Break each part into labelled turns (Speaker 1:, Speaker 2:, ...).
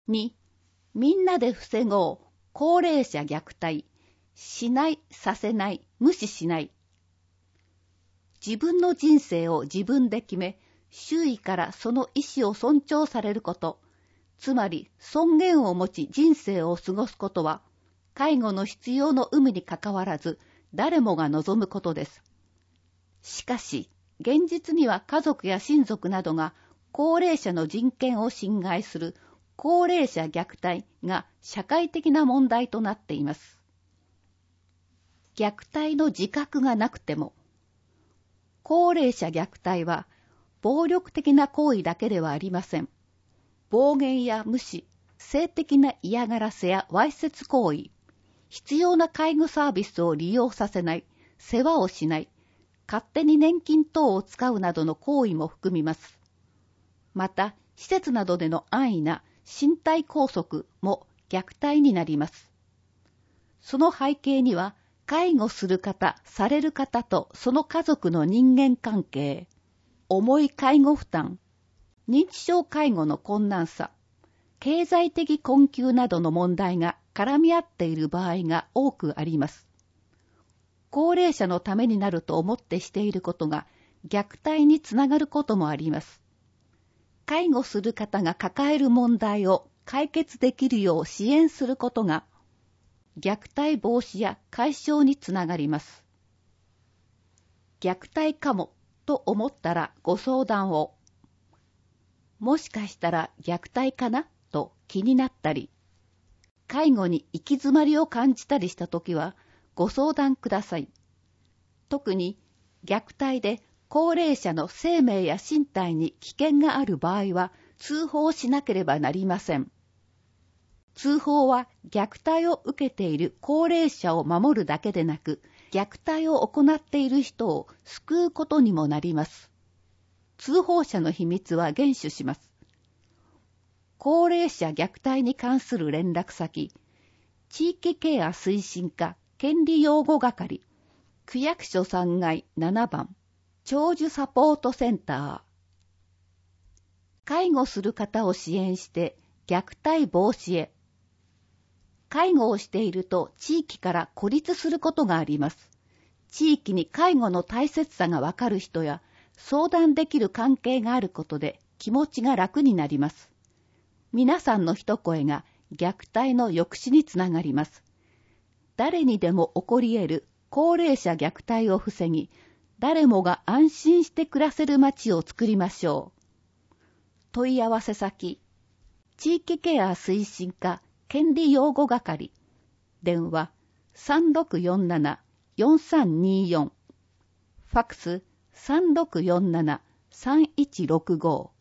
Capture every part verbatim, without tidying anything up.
Speaker 1: に、みんなで防ごう高齢者虐待、しない、させない、無視しない。自分の人生を自分で決め、周囲からその意思を尊重されること、つまり尊厳を持ち人生を過ごすことは、介護の必要の有無にかかわらず、誰もが望むことです。しかし、現実には家族や親族などが高齢者の人権を侵害する高齢者虐待が社会的な問題となっています。虐待の自覚がなくても、高齢者虐待は暴力的な行為だけではありません。暴言や無視、性的な嫌がらせやわいせつ行為、必要な介護サービスを利用させない、世話をしない、勝手に年金等を使うなどの行為も含みます。また、施設などでの安易な身体拘束も虐待になります。その背景には、介護する方、される方とその家族の人間関係、重い介護負担、認知症介護の困難さ、経済的困窮などの問題が絡み合っている場合が多くあります。高齢者のためになると思ってしていることが虐待につながることもあります。介護する方が抱える問題を解決できるよう支援することが虐待防止や解消につながります。虐待かもと思ったらご相談を。もしかしたら虐待かなと気になったり、介護に行き詰まりを感じたりしたときはご相談ください。特に虐待で高齢者の生命や身体に危険がある場合は通報しなければなりません。通報は虐待を受けている高齢者を守るだけでなく、虐待を行っている人を救うことにもなります。通報者の秘密は厳守します。高齢者虐待に関する連絡先、地域ケア推進課権利擁護係、区役所さんがいななばん、長寿サポートセンター。介護する方を支援して虐待防止へ。介護をしていると地域から孤立することがあります。地域に介護の大切さがわかる人や相談できる関係があることで気持ちが楽になります。皆さんの一声が虐待の抑止につながります。誰にでも起こり得る高齢者虐待を防ぎ、誰もが安心して暮らせる街を作りましょう。問い合わせ先、地域ケア推進課権利擁護係、電話 さんろくよんななよんさんによん、ファックス さんろくよんななさんいちろくご。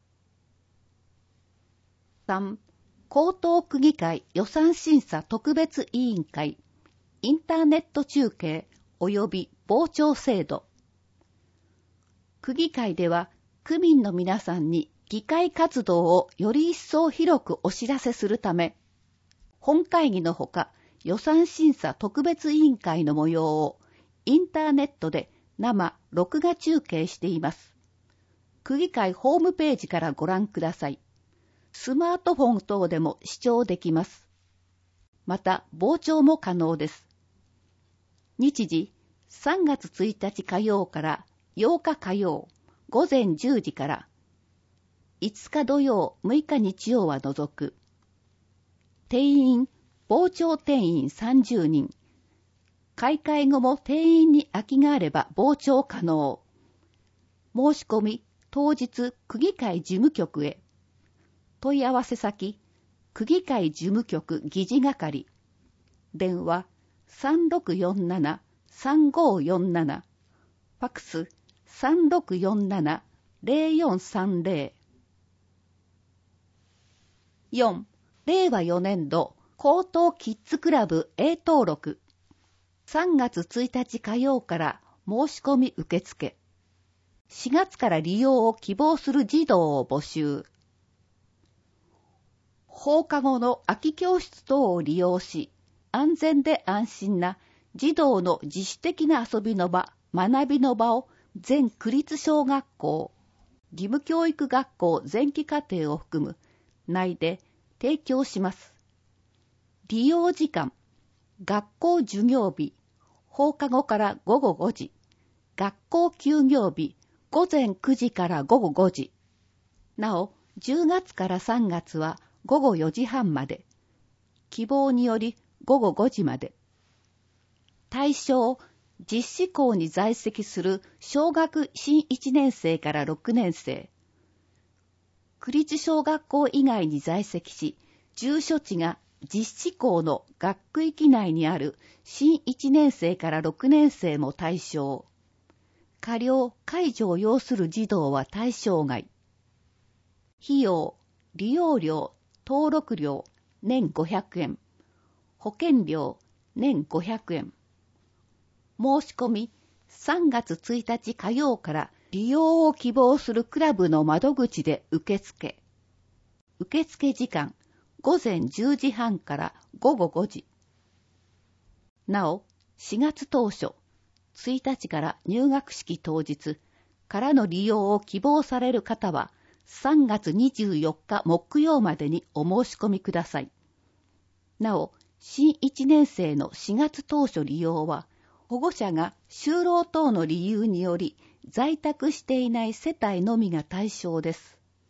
Speaker 1: さん. 江東区議会予算審査特別委員会、インターネット中継及び傍聴制度。区議会では区民の皆さんに議会活動をより一層広くお知らせするため、本会議のほか予算審査特別委員会の模様をインターネットで生・録画中継しています。区議会ホームページからご覧ください。スマートフォン等でも視聴できます。また、傍聴も可能です。日時、さんがつついたち火曜からようか火曜、午前じゅうじから、いつか土曜、むいか日曜は除く。定員、傍聴定員さんじゅうにん。開会後も定員に空きがあれば傍聴可能。申し込み、当日、区議会事務局へ。問い合わせ先、区議会事務局議事係。電話、さんろくよんななさんごよんなな。ファックス、さんろくよんななゼロよんさんゼロ。よん. 令和よねん度江東キッズクラブ A 登録。さんがつついたち火曜から申し込み受付。しがつから利用を希望する児童を募集。放課後の空き教室等を利用し、安全で安心な児童の自主的な遊びの場、学びの場を全区立小学校、義務教育学校前期課程を含む内で提供します。利用時間、学校授業日、放課後から午後ごじ、学校休業日、午前くじから午後ごじ。なお、じゅうがつからさんがつは午後よじはんまで、希望により午後ごじまで。対象、実施校に在籍する小学新いちねん生からろくねん生。区立小学校以外に在籍し、住所地が実施校の学区域内にある新いちねん生からろくねん生も対象。過料・介助を要する児童は対象外。費用、利用料、登録料、年ごひゃくえん。保険料、年ごひゃくえん。申し込み、さんがつついたち火曜から利用を希望するクラブの窓口で受付。受付時間、ごぜんじゅうじはんから午後ごじ。なお、しがつ当初、ついたちから入学式当日からの利用を希望される方は、さんがつにじゅうよっか木曜までにお申し込みください。なお、新いちねん生のしがつ当初利用は、保護者が就労等の理由により在宅していない世帯のみが対象です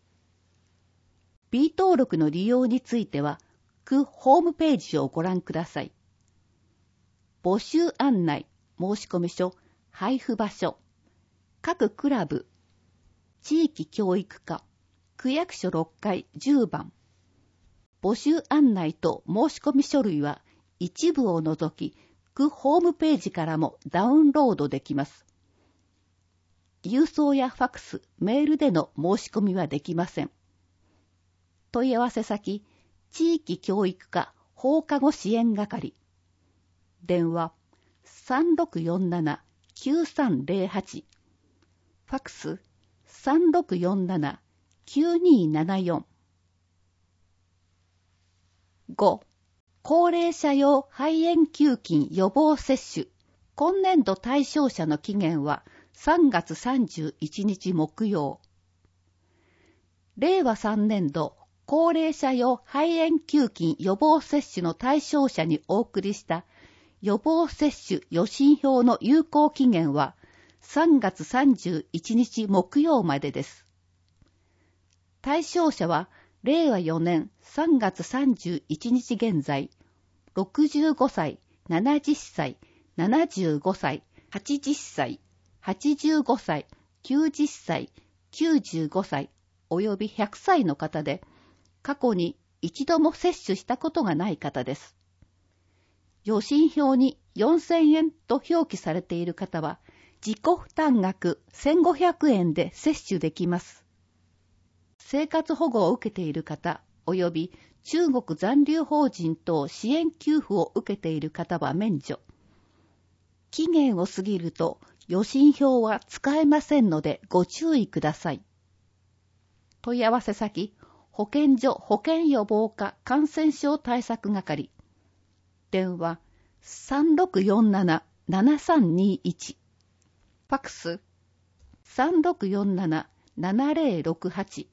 Speaker 1: 。B 登録の利用については、区ホームページをご覧ください。募集案内、申込書、配布場所、各クラブ、地域教育課、区役所ろっかいじゅうばん。募集案内と申込書類は一部を除き、区ホームページからもダウンロードできます。郵送やファクス、メールでの申し込みはできません。問い合わせ先、地域教育課放課後支援係。電話、さんろくよんなな きゅうさんぜろはち。ファクス、さんろくよんなな きゅうにーななよん。ご. 高齢者用肺炎球菌予防接種。今年度対象者の期限はさんがつさんじゅういちにち木曜。れいわさんねん度高齢者用肺炎球菌予防接種の対象者にお送りした予防接種予診票の有効期限はさんがつさんじゅういちにち木曜までです。対象者はれいわよねんさんがつさんじゅういちにち現在、ろくじゅうごさい、ななじゅっさい、ななじゅうごさい、はちじゅっさい、はちじゅうごさい、きゅうじゅっさい、きゅうじゅうごさい、およびひゃくさいの方で、過去に一度も接種したことがない方です。予診票によんせんえんと表記されている方は、自己負担額せんごひゃくえんで接種できます。生活保護を受けている方、および中国残留邦人等支援給付を受けている方は免除。期限を過ぎると予診票は使えませんのでご注意ください。問い合わせ先、保健所保健予防課感染症対策係。電話 さんろくよんなな ななさんにいち。ファクス さんろくよんなな ななぜろろくはち。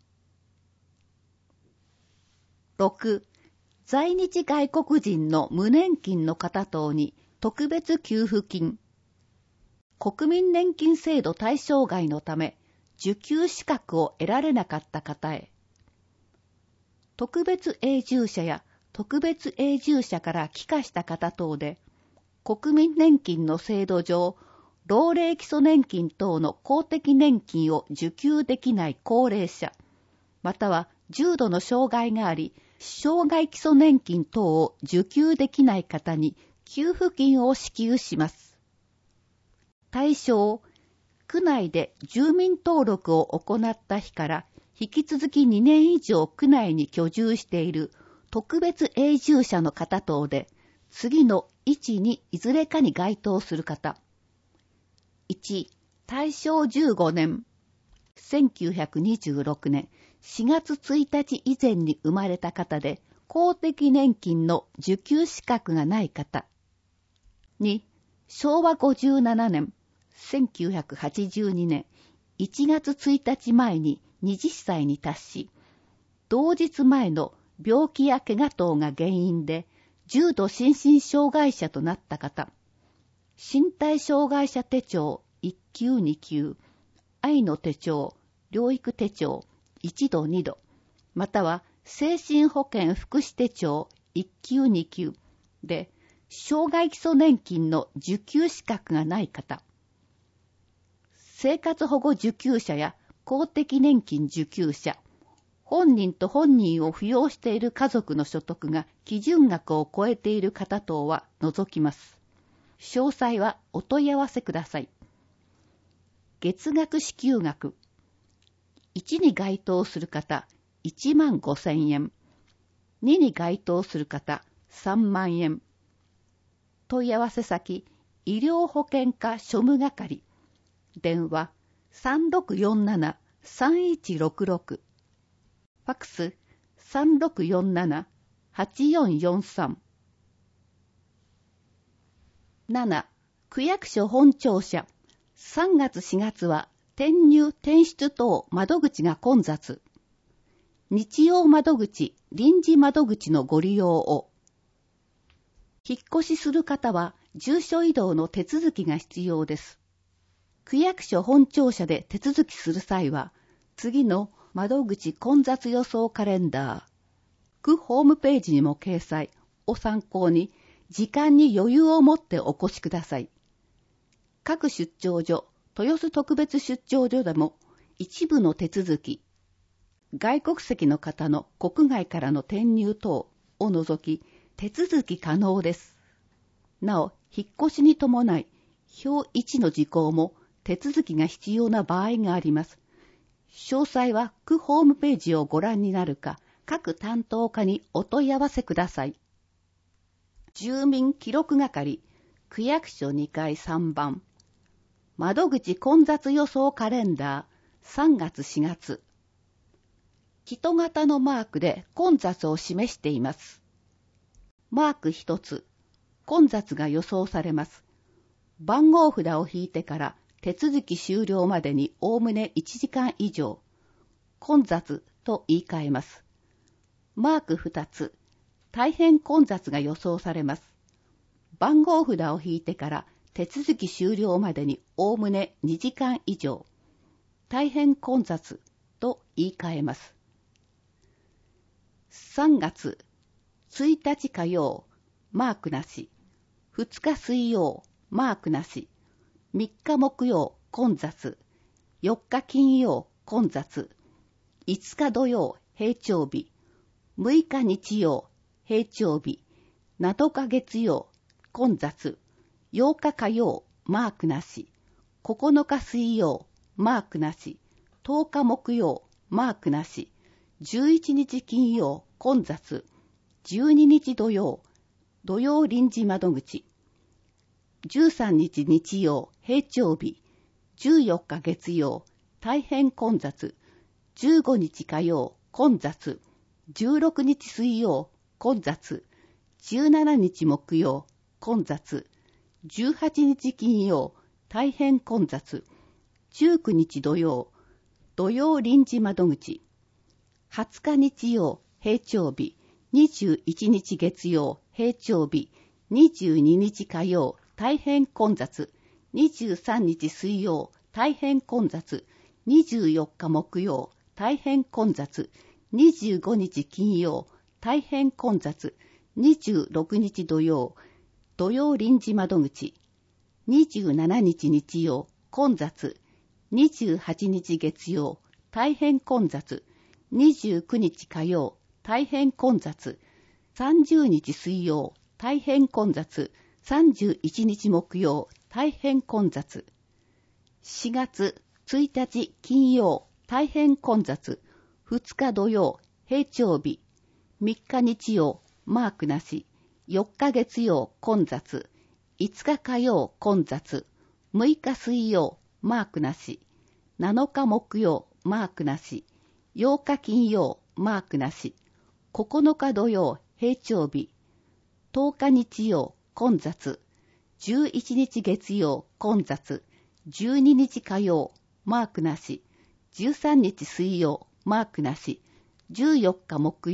Speaker 1: ろく. 在日外国人の無年金の方等に特別給付金。国民年金制度対象外のため、受給資格を得られなかった方へ。特別永住者や特別永住者から帰化した方等で、国民年金の制度上、老齢基礎年金等の公的年金を受給できない高齢者、または重度の障害があり、障害基礎年金等を受給できない方に給付金を支給します。対象、区内で住民登録を行った日から引き続きにねん以上区内に居住している特別永住者の方等で、次のいちにいずれかに該当する方。いち. 大正じゅうごねん、せんきゅうひゃくにじゅうろくねんしがつついたち以前に生まれた方で、公的年金の受給資格がない方。に. しょうわごじゅうななねん、せんきゅうひゃくはちじゅうにねんいちがつついたち前にはたちに達し、同日前の病気や怪我等が原因で重度心身障害者となった方、身体障害者手帳いっきゅうにきゅう、愛の手帳、療育手帳いちどにど、または精神保健福祉手帳いっきゅうにきゅうで、障害基礎年金の受給資格がない方、生活保護受給者や公的年金受給者、本人と本人を扶養している家族の所得が基準額を超えている方等は除きます。詳細はお問い合わせください。月額支給額。いちに該当する方、いちまんごせんえん。にに該当する方、さんまんえん。問い合わせ先、医療保険課庶務係。電話、さんろくよんなな さんいちろくろく。ファックス、さんろくよんなな はちよんよんさん。なな. 区役所本庁舎。さんがつしがつは転入転出等窓口が混雑。日曜窓口、臨時窓口のご利用を。引っ越しする方は住所移動の手続きが必要です。区役所本庁舎で手続きする際は、次の窓口混雑予想カレンダー、区ホームページにも掲載を参考に、時間に余裕を持ってお越しください。各出張所、豊洲特別出張所でも一部の手続き、外国籍の方の国外からの転入等を除き手続き可能です。なお、引っ越しに伴い、表いちの事項も手続きが必要な場合があります。詳細は区ホームページをご覧になるか、各担当課にお問い合わせください。住民記録係、区役所にかいさんばん。窓口混雑予想カレンダー、さんがつしがつ。人型のマークで混雑を示しています。マークひとつ、混雑が予想されます。番号札を引いてから手続き終了までにおおむねいちじかん以上、混雑と言い換えます。マークふたつ、大変混雑が予想されます。番号札を引いてから手続き終了までにおおむねにじかん以上、大変混雑と言い換えます。さんがつついたち火曜、マークなし。ふつか水曜、マークなし。みっか木曜、混雑。よっか金曜、混雑。いつか土曜、平調日。むいか日曜、平調日。なのか月曜、混雑。ようか火曜、マークなし。ここのか水曜、マークなし。とおか木曜、マークなし。じゅういちにち金曜、混雑。じゅうににち土曜、土曜臨時窓口。じゅうさんにち日曜、平調日。じゅうよっか月曜、大変混雑。じゅうごにち火曜、混雑。じゅうろくにち水曜、混雑。じゅうしちにち木曜、混雑。じゅうはちにち金曜、大変混雑。じゅうくにち土曜、土曜臨時窓口。はつか日曜、平調日。にじゅういちにち月曜、平調日。にじゅうににち火曜、大変混雑。にじゅうさんにち水曜、大変混雑。にじゅうよっか木曜、大変混雑。にじゅうごにち金曜、大変混雑。にじゅうろくにち土曜、土曜臨時窓口。にじゅうしちにち日曜、混雑。にじゅうはちにち月曜、大変混雑。にじゅうくにち火曜、大変混雑。さんじゅうにち水曜、大変混雑。さんじゅういちにち木曜、大変混雑。しがつついたち金曜、大変混雑。ふつか土曜、平調日。みっか日曜、マークなし。よっか月曜、混雑。いつか火曜、混雑。むいか水曜、マークなし。なのか木曜、マークなし。ようか金曜、マークなし。ここのか土曜、平調日。とおか日曜、混雑。じゅういちにち月曜、混雑。じゅうににち火曜、マークなし。じゅうさんにち水曜、マークなし。じゅうよっか木曜、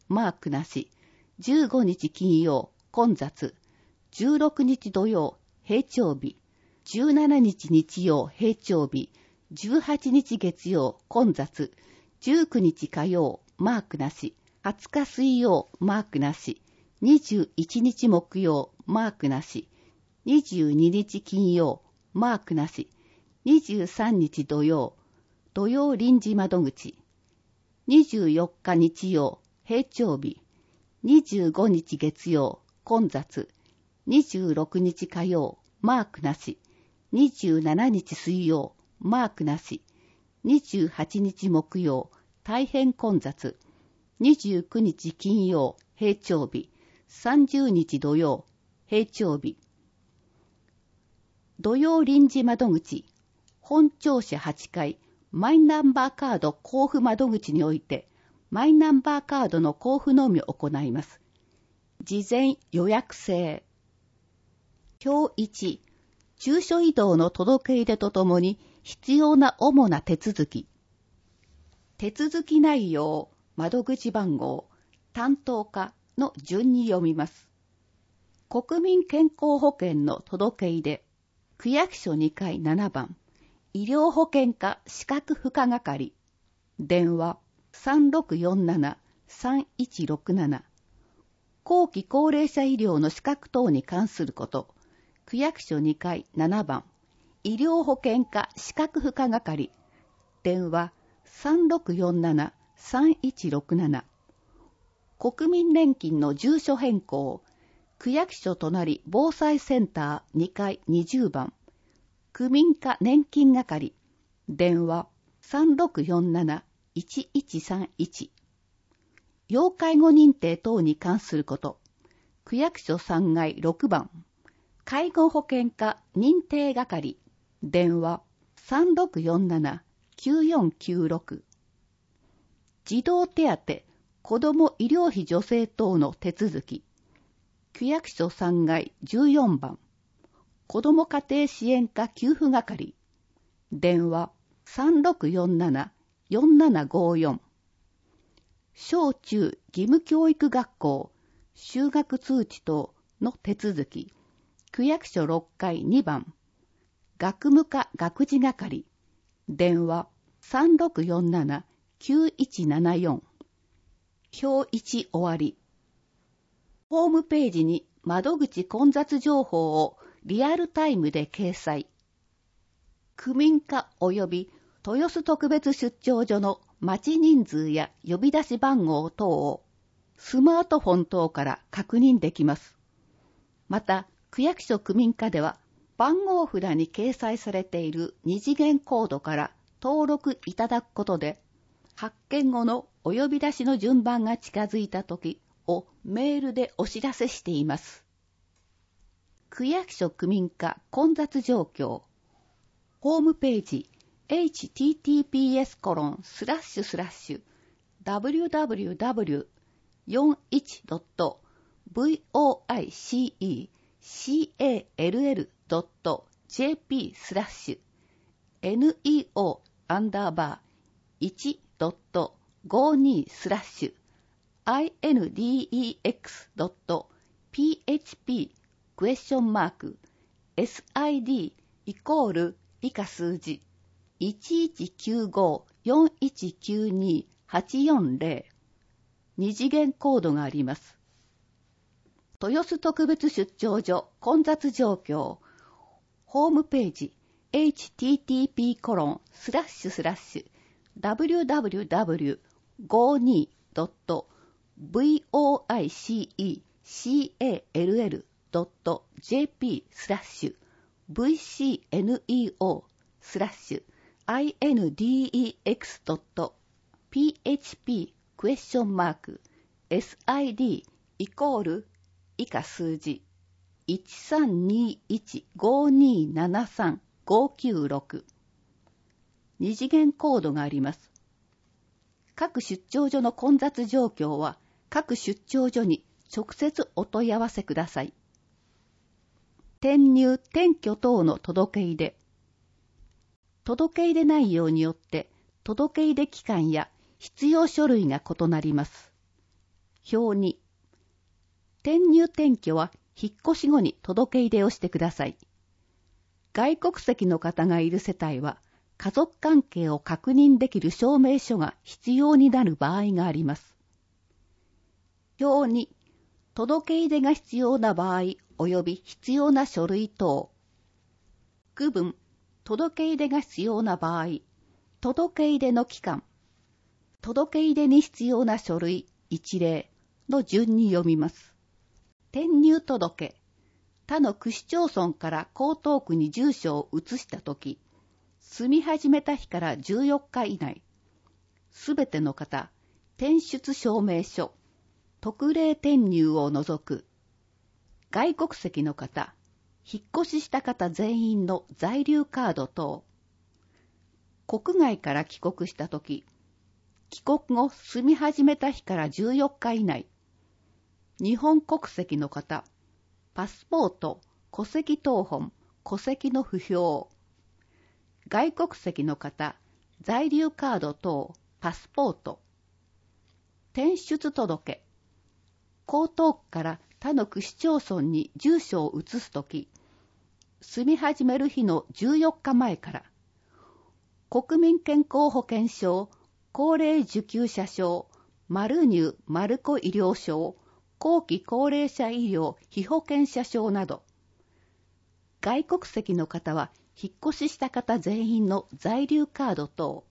Speaker 1: マークなし。じゅうごにち金曜、混雑。じゅうろくにち土曜、平調日。じゅうしちにち日曜、平調日。じゅうはちにち月曜、混雑。じゅうくにち火曜、マークなし。はつか水曜、マークなし。にじゅういちにち木曜、マークなし。にじゅうににち金曜、マークなし。にじゅうさんにち土曜、土曜臨時窓口。にじゅうよっか日曜、平調日。にじゅうごにち月曜、混雑。にじゅうろくにち火曜、マークなし。にじゅうしちにち水曜、マークなし。にじゅうはちにち木曜、大変混雑。にじゅうくにち金曜、平調日。さんじゅうにち土曜、平調日。土曜臨時窓口。本庁舎はちかい、マイナンバーカード交付窓口において、マイナンバーカードの交付のみを行います。事前予約制。表いち、住所移動の届け入れとともに必要な主な手続き。手続き内容、窓口番号、担当課の順に読みます。国民健康保険の届け入れ、区役所にかいななばん、医療保険課資格付加係、電話 さんろくよんななさんいちろくなな、後期高齢者医療の資格等に関すること、区役所にかいななばん、医療保険課資格付加係、電話 さんろくよんななさんいちろくなな、国民年金の住所変更、区役所隣防災センターにかいにじゅうばん、区民課年金係、電話 さんろくよんなないちいちさんいち、要介護認定等に関すること、区役所さんがいろくばん、介護保険課認定係、電話 さんろくよんななきゅうよんきゅうろく、児童手当、子ども医療費助成等の手続き、区役所さんがいじゅうよんばん、子ども家庭支援課給付係、電話 さんろくよんななよんななごよん、小中義務教育学校就学通知等の手続き、区役所ろっかいにばん、学務課学事係、電話 さんろくよんななきゅういちななよん。表いち終わり。ホームページに窓口混雑情報をリアルタイムで掲載。区民課及び豊洲特別出張所の待ち人数や呼び出し番号等をスマートフォン等から確認できます。また、区役所区民課では番号札に掲載されている二次元コードから登録いただくことで、発見後のお呼び出しの順番が近づいたときをメールでお知らせしています。区役所区民課混雑状況。ホームページ エイチティーティーピーエスコロンスラッシュスラッシュダブリューダブリューダブリューよんじゅういちドットブイオーアイシーイーシーエーエルエルドットジェーピー スラッシュ エヌイーオー アンダーバー いちドットごにスラッシュ アイエヌディーイーエックス ドットピーエイチピー クエスチョンマーク エスアイディー イコール以下数字 いちいちきゅうごよんいちきゅうにはちよんゼロ 二次元コードがあります。豊洲特別出張所混雑状況。ホームページ エイチティーティーピーコロンスラッシュスラッシュダブリューダブリューダブリューごじゅうにドットブイオーアイシーイーシーエーエルエルドットジェーピー スラッシュ ブイシーエヌイーオー スラッシュ アイエヌディーイーエックス ドットピーエイチピー クエスチョンマーク エスアイディー イコール以下数字 いちさんにいちごにななさんごきゅうろく 二次元コードがあります。各出張所の混雑状況は各出張所に直接お問い合わせください。転入・転居等の届け入れ。届け入れ内容によって届け入れ期間や必要書類が異なります。 表に、転入転居は引っ越し後に届け入れをしてください。外国籍の方がいる世帯は、家族関係を確認できる証明書が必要になる場合があります。表に、届け入れが必要な場合及び必要な書類等。区分、届け入れが必要な場合、届け入れの期間、届け入れに必要な書類、一例の順に読みます。転入届、他の区市町村から江東区に住所を移したとき、住み始めた日からじゅうよっか以内、すべての方、転出証明書、特例転入を除く、外国籍の方、引っ越しした方全員の在留カード等、国外から帰国したとき、帰国後住み始めた日からじゅうよっか以内、日本国籍の方、パスポート、戸籍謄本、戸籍の不評、外国籍の方、在留カード等、パスポート、転出届、江東区から他の区市町村に住所を移すとき、住み始める日のじゅうよっかまえから、国民健康保険証、高齢受給者証、丸入丸子医療証、後期高齢者医療被保険者証など、外国籍の方は引っ越しした方全員の在留カード等、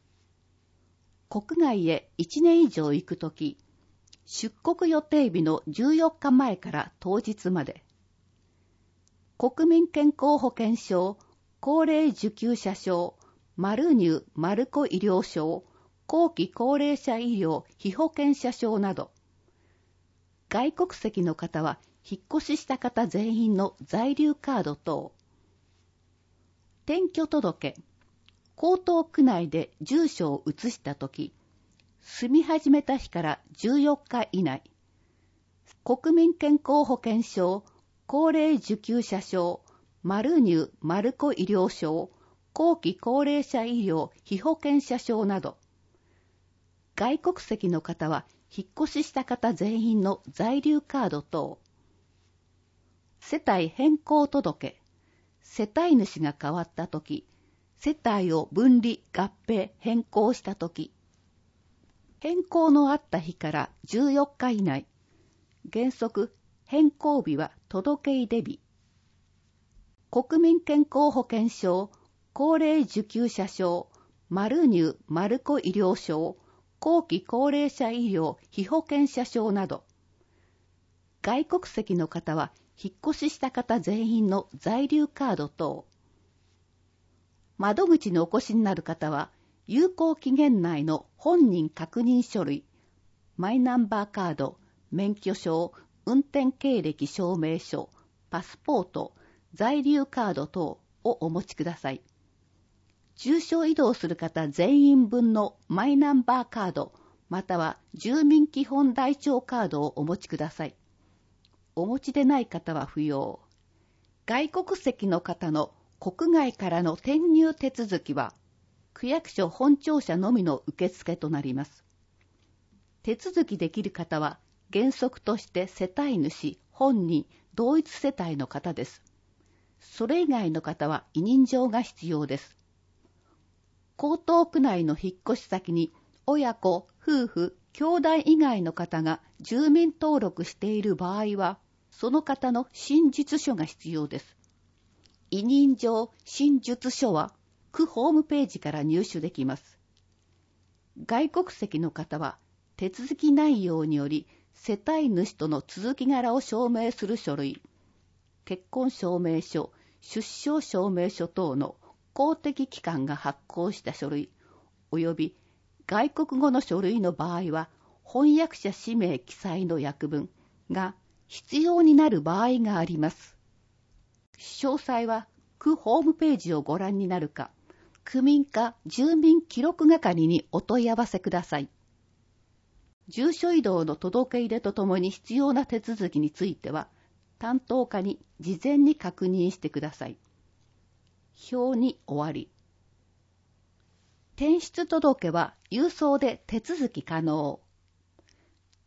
Speaker 1: 国外へいちねん以上行くとき、出国予定日のじゅうよっかまえから当日まで、国民健康保険証、高齢受給者証、丸入丸子医療証、後期高齢者医療被保険者証など、外国籍の方は引っ越しした方全員の在留カード等、転居届、江東区内で住所を移したとき、住み始めた日からじゅうよっか以内、国民健康保険証、高齢受給者証、丸入丸子医療証、後期高齢者医療被保険者証など、外国籍の方は引っ越しした方全員の在留カード等、世帯変更届、世帯主が変わったとき、世帯を分離、合併、変更したとき、変更のあった日からじゅうよっか以内、原則変更日は届け入れ日、国民健康保険証、高齢受給者証、丸入丸子医療証、後期高齢者医療被保険者証など、外国籍の方は引っ越しした方全員の在留カード等、窓口にお越しになる方は、有効期限内の本人確認書類、マイナンバーカード、免許証、運転経歴証明書、パスポート、在留カード等をお持ちください。住所移動する方全員分のマイナンバーカード、または住民基本台帳カードをお持ちください。お持ちでない方は不要。外国籍の方の国外からの転入手続きは、区役所本庁舎のみの受付となります。手続きできる方は、原則として世帯主、本人、同一世帯の方です。それ以外の方は委任状が必要です。江東区内の引っ越し先に、親子、夫婦、兄弟以外の方が住民登録している場合は、その方の真実書が必要です。委任状、真実書は、区ホームページから入手できます。外国籍の方は、手続き内容により、世帯主との続き柄を証明する書類、結婚証明書、出生証明書等の公的機関が発行した書類、及び外国語の書類の場合は、翻訳者氏名記載の訳文が必要になる場合があります。詳細は区ホームページをご覧になるか、区民課住民記録係にお問い合わせください。住所移動の届け入れとともに必要な手続きについては、担当課に事前に確認してください。表に終わり。転出届は郵送で手続き可能。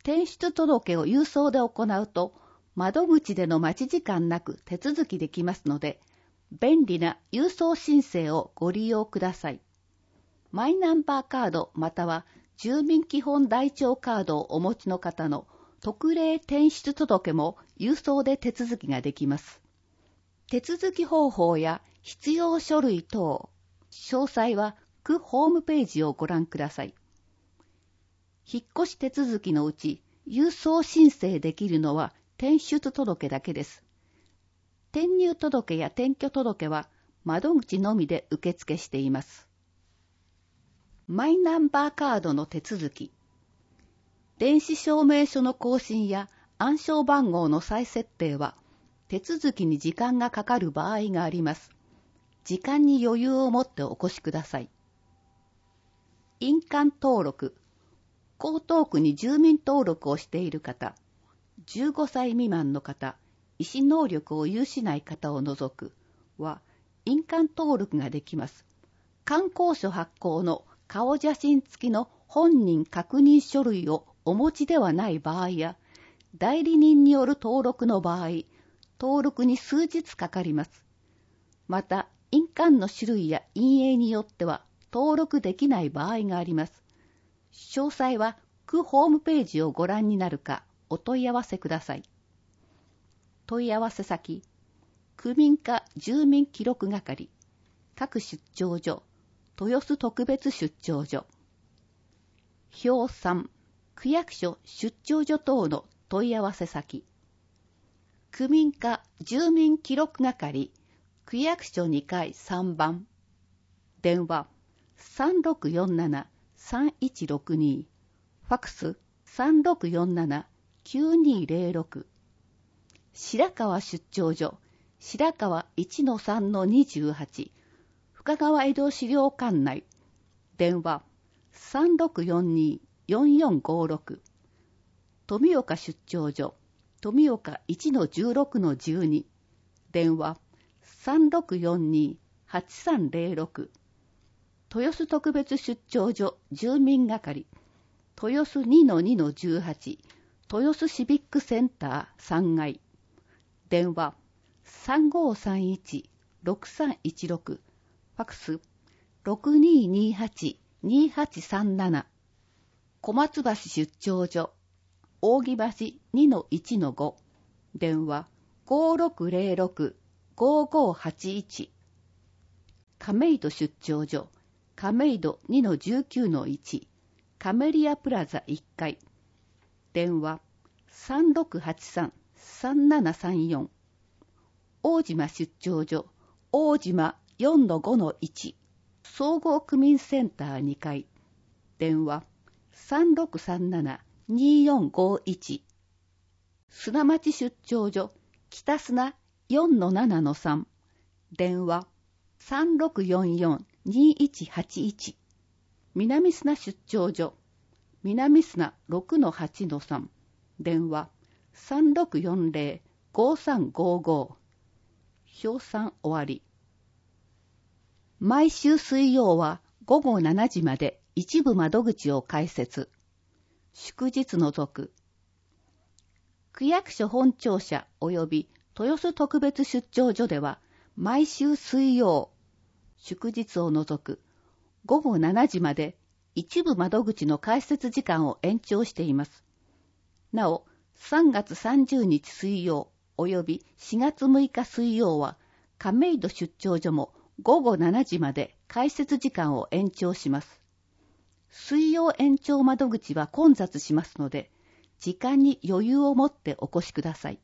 Speaker 1: 転出届を郵送で行うと、窓口での待ち時間なく手続きできますので、便利な郵送申請をご利用ください。マイナンバーカードまたは住民基本台帳カードをお持ちの方の特例転出届も郵送で手続きができます。手続き方法や必要書類等、詳細は区ホームページをご覧ください。引っ越し手続きのうち郵送申請できるのは転出届だけです。転入届や転居届は窓口のみで受付しています。マイナンバーカードの手続き。電子証明書の更新や暗証番号の再設定は手続きに時間がかかる場合があります。時間に余裕を持ってお越しください。印鑑登録。江東区に住民登録をしている方、じゅうごさい未満の方、意思能力を有しない方を除くは印鑑登録ができます。観光所発行の顔写真付きの本人確認書類をお持ちではない場合や、代理人による登録の場合、登録に数日かかります。また、印鑑の種類や印影によっては登録できない場合があります。詳細は区ホームページをご覧になるかお問い合わせください。問い合わせ先、区民課住民記録係、各出張所、豊洲特別出張所。表さん、区役所出張所等の問い合わせ先。区民課住民記録係、区役所にかいさんばん。電話 さんろくよんななさんいちろくに、ファクス さんろくよんななきゅうにゼロろく。白川出張所、白川 いちのさんのにじゅうはち、深川江戸資料館内。電話 さんろくよんに よんよんごろく。富岡出張所、富岡 いちのじゅうろくのじゅうに。電話 さんろくよんに はちさんゼロろく。豊洲特別出張所住民係、豊洲 にのにのじゅうはち、豊洲シビックセンターさんがい。電話 さんごさんいち ろくさんいちろく、ファクス ろくにーにーはち にーはちさんなな。小松橋出張所、扇橋 にのいちのご。電話 ごろくゼロろく ごごはちいち。亀戸出張所、亀戸 にのじゅうきゅうのいち、カメリアプラザいっかい。電話 さんろくはちさん さんななさんよん。大島出張所、大島 よんのごのいち、総合区民センターにかい。電話 さんろくさんなな にーよんごいち。砂町出張所、北砂 よんのななのさん。電話 さんろくよんよん にーいちはちいち。南砂出張所、南砂 ろくのはちのさん。電話 さんろくよんゼロ ごさんごご。表さん終わり。毎週水曜はごごしちじまで一部窓口を開設。祝日除く。区役所本庁舎及び豊洲特別出張所では毎週水曜、祝日を除くごごしちじまで一部窓口の開設時間を延長しています。なお、さんがつさんじゅうにち水曜及びしがつむいか水曜は亀戸出張所もごごしちじまで開設時間を延長します。水曜延長窓口は混雑しますので、時間に余裕を持ってお越しください。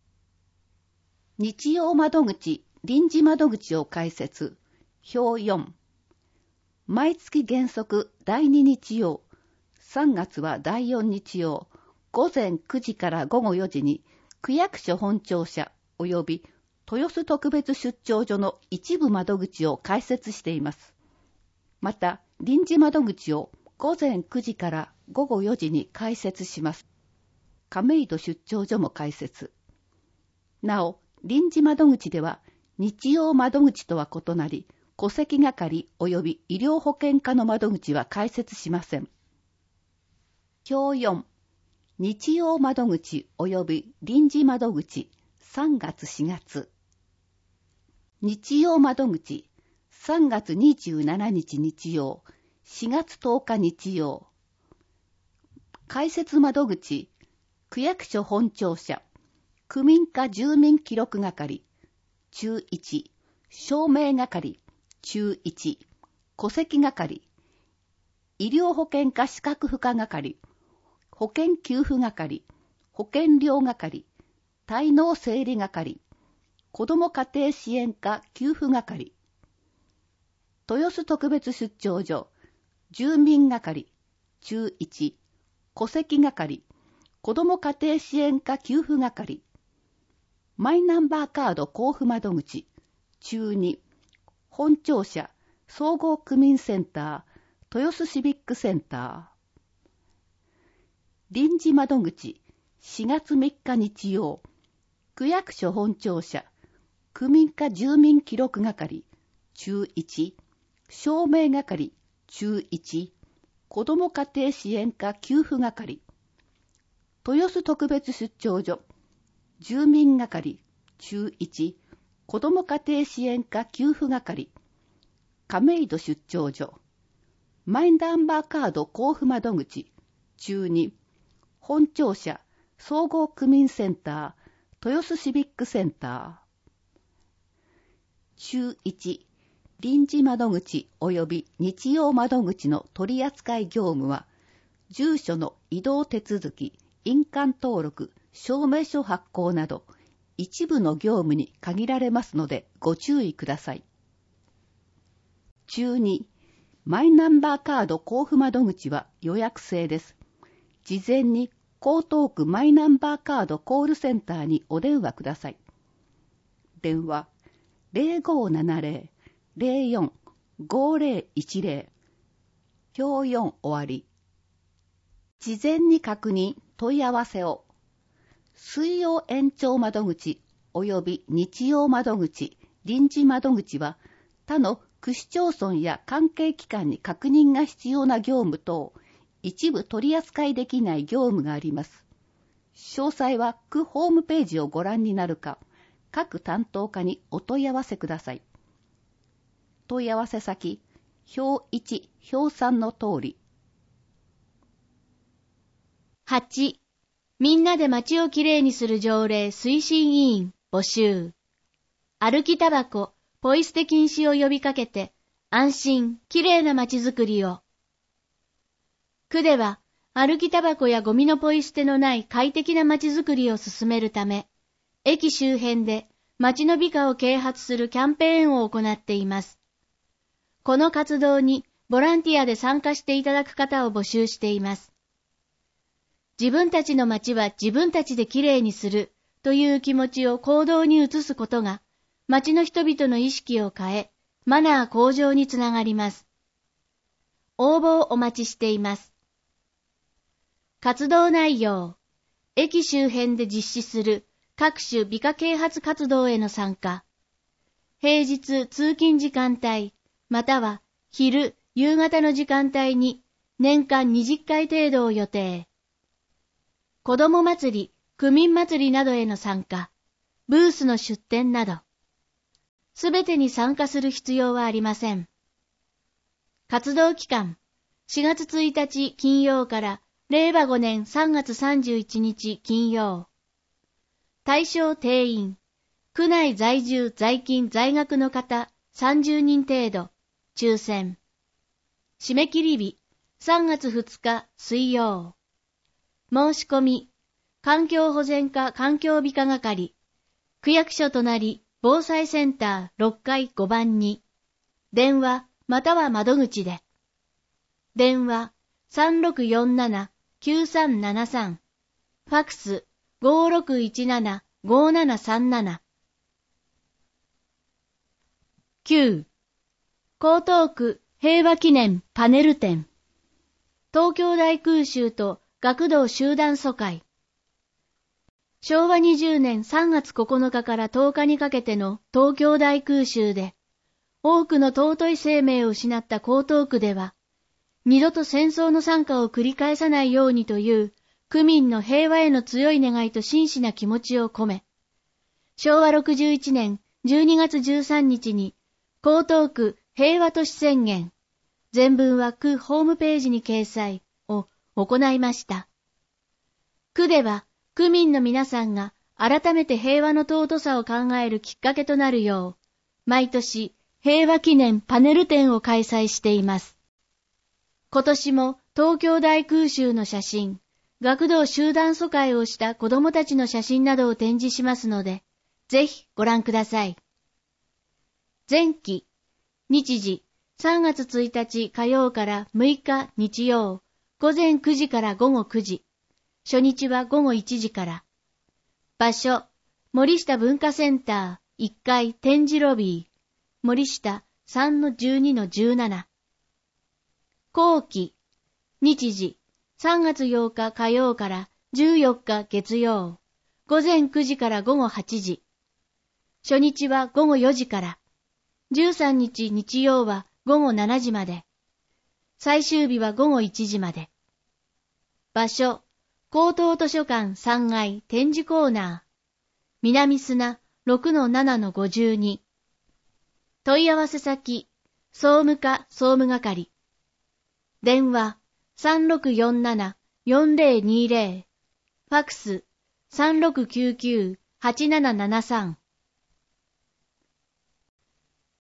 Speaker 1: 日曜窓口、臨時窓口を開設。表よん。毎月原則だいに日曜、さんがつはだいよん日曜、ごぜんくじからごごよじに区役所本庁舎及び豊洲特別出張所の一部窓口を開設しています。また、臨時窓口をごぜんくじからごごよじに開設します。亀戸出張所も開設。なお、臨時窓口では日曜窓口とは異なり、戸籍係及び医療保険課の窓口は開設しません。表よん。 日曜窓口及び臨時窓口さんがつしがつ。日曜窓口さんがつにじゅうしちにち日曜、しがつとおか日曜。開設窓口区役所本庁舎、区民課住民記録係、中いち、証明係、中いち、戸籍係、医療保険課資格付加係、保険給付係、保険料係、滞納整理係、子ども家庭支援課給付係、豊洲特別出張所、住民係、中いち、戸籍係、子ども家庭支援課給付係、マイナンバーカード交付窓口、中に、本庁舎、総合区民センター、豊洲シビックセンター。臨時窓口、しがつみっか日曜、区役所本庁舎、区民課住民記録係、中いち、証明係、中いち、子ども家庭支援課給付係、豊洲特別出張所、住民係、中いち、子ども家庭支援課給付係、亀戸出張所、マイナンバーカード交付窓口、中に、本庁舎、総合区民センター、豊洲シビックセンター。中いち、臨時窓口及び日曜窓口の取扱業務は、住所の移動手続き、印鑑登録、証明書発行など、一部の業務に限られますのでご注意ください。中に、マイナンバーカード交付窓口は予約制です。事前に江東区マイナンバーカードコールセンターにお電話ください。電話 ゼロごーななゼロ ゼロよん ごーゼロいちゼロ 表よん終わり。事前に確認問い合わせを。水曜延長窓口及び日曜窓口、臨時窓口は他の区市町村や関係機関に確認が必要な業務等、一部取り扱いできない業務があります。詳細は区ホームページをご覧になるか、各担当課にお問い合わせください。問い合わせ先、表いち、表さんの通り。
Speaker 2: はち、みんなで街をきれいにする条例推進委員募集。歩きタバコ、ポイ捨て禁止を呼びかけて、安心、きれいな街づくりを。区では、歩きタバコやゴミのポイ捨てのない快適な街づくりを進めるため、駅周辺で街の美化を啓発するキャンペーンを行っています。この活動にボランティアで参加していただく方を募集しています。自分たちの街は自分たちできれいにするという気持ちを行動に移すことが、街の人々の意識を変え、マナー向上につながります。応募をお待ちしています。活動内容、駅周辺で実施する各種美化啓発活動への参加。平日通勤時間帯、または昼、夕方の時間帯に年間にじゅっかい程度を予定。子ども祭り、区民祭りなどへの参加、ブースの出展など、すべてに参加する必要はありません。活動期間、しがつついたち金曜かられいわごねんさんがつさんじゅういちにち金曜。対象定員、区内在住在勤在学の方さんじゅうにん程度、抽選。締め切り日、さんがつふつか水曜。申し込み、環境保全課環境美化係、区役所隣防災センターろっかいごばんに、電話または窓口で。電話 さんろくよんななきゅうさんななさん、ファクス ごーろくいちななごーななさんなな。きゅう. 江東区平和記念パネル展。東京大空襲と学童集団疎開。しょうわにじゅうねんさんがつここのかからとおかにかけての東京大空襲で、多くの尊い生命を失った江東区では、二度と戦争の惨禍を繰り返さないようにという区民の平和への強い願いと真摯な気持ちを込め、しょうわろくじゅういちねんじゅうにがつじゅうさんにちに江東区平和都市宣言、全文は区ホームページに掲載を行いました。区では区民の皆さんが改めて平和の尊さを考えるきっかけとなるよう、毎年平和記念パネル展を開催しています。今年も東京大空襲の写真、学童集団疎開をした子供たちの写真などを展示しますので、ぜひご覧ください。前期、日時、さんがつついたち火曜からむいか日曜、ごぜんくじからごごくじ、初日はごごいちじから。場所、森下文化センターいっかい展示ロビー、森下 さんのじゅうにのじゅうなな。後期、日時、さんがつようか火曜からじゅうよっか月曜、ごぜんくじからごごはちじ。初日はごごよじから、じゅうさんにち日曜はごごしちじまで、最終日はごごいちじまで。場所、高等図書館さんがい展示コーナー、南砂 ろくのななのごじゅうに。問い合わせ先、総務課総務係。電話、さんろくよんなな よんぜろにぜろ。ファクス、さんろくきゅうきゅう はちななななさん。